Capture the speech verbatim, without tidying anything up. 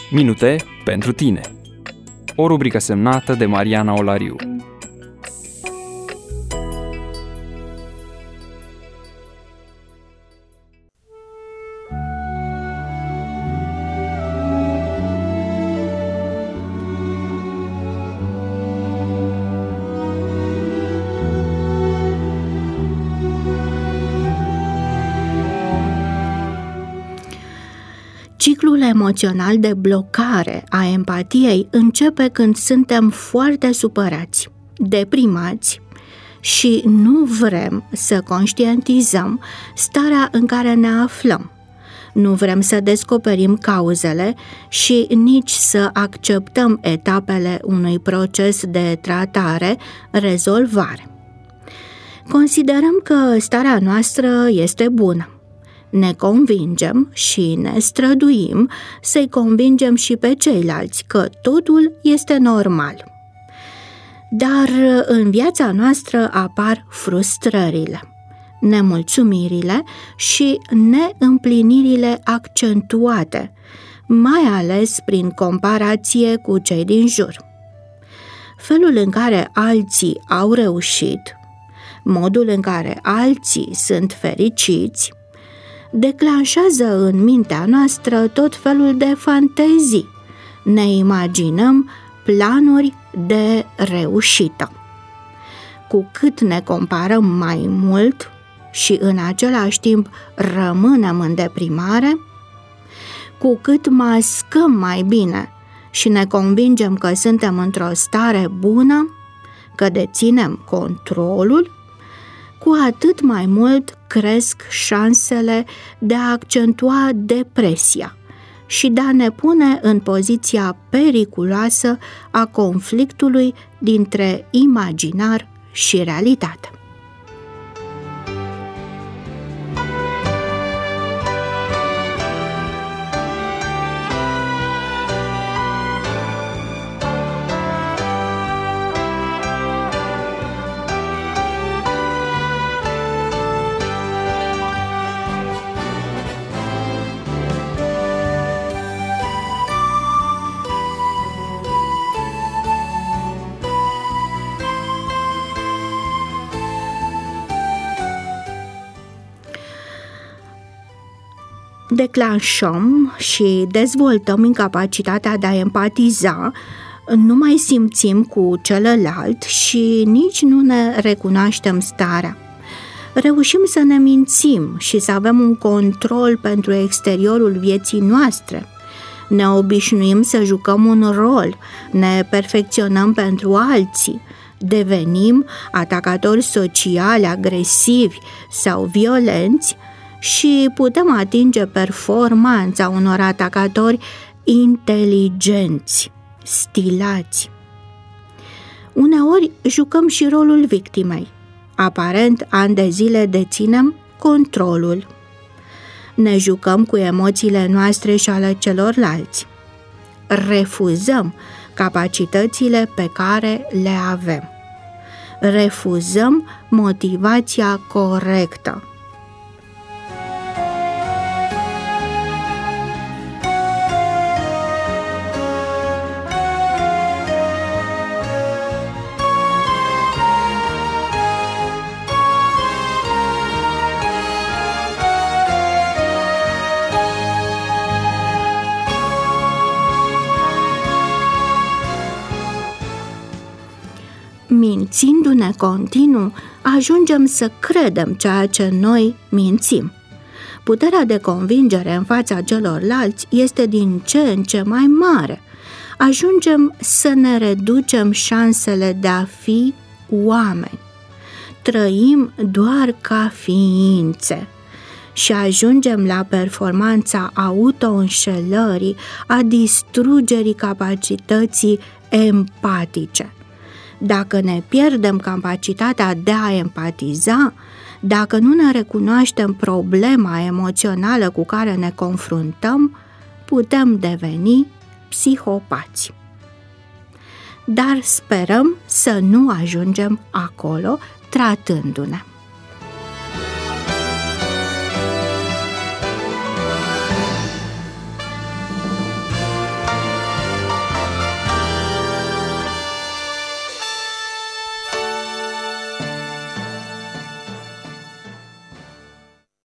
Minute pentru tine. O rubrică semnată de Mariana Olariu. Ciclul emoțional de blocare a empatiei începe când suntem foarte supărați, deprimați și nu vrem să conștientizăm starea în care ne aflăm. Nu vrem să descoperim cauzele și nici să acceptăm etapele unui proces de tratare, rezolvare. Considerăm că starea noastră este bună. Ne convingem și ne străduim să-i convingem și pe ceilalți că totul este normal. Dar în viața noastră apar frustrările, nemulțumirile și neîmplinirile accentuate, mai ales prin comparație cu cei din jur. Felul în care alții au reușit, modul în care alții sunt fericiți, declanșează în mintea noastră tot felul de fantezii. Ne imaginăm planuri de reușită. Cu cât ne comparăm mai mult și în același timp rămânem în deprimare, cu cât mascăm mai bine și ne convingem că suntem într-o stare bună, că deținem controlul, cu atât mai mult cresc șansele de a accentua depresia și de a ne pune în poziția periculoasă a conflictului dintre imaginar și realitate. Declanșăm și dezvoltăm incapacitatea de a empatiza, nu mai simțim cu celălalt și nici nu ne recunoaștem starea. Reușim să ne mințim și să avem un control pentru exteriorul vieții noastre. Ne obișnuim să jucăm un rol, ne perfecționăm pentru alții, devenim atacatori sociali, agresivi sau violenți și putem atinge performanța unor atacatori inteligenți, stilați. Uneori jucăm și rolul victimei. Aparent, ani de zile deținem controlul. Ne jucăm cu emoțiile noastre și ale celorlalți. Refuzăm capacitățile pe care le avem. Refuzăm motivația corectă. Mințindu-ne continuu, ajungem să credem ceea ce noi mințim. Puterea de convingere în fața celorlalți este din ce în ce mai mare. Ajungem să ne reducem șansele de a fi oameni. Trăim doar ca ființe și ajungem la performanța auto-înșelării, a distrugerii capacității empatice. Dacă ne pierdem capacitatea de a empatiza, dacă nu ne recunoaștem problema emoțională cu care ne confruntăm, putem deveni psihopați. Dar sperăm să nu ajungem acolo tratându-ne.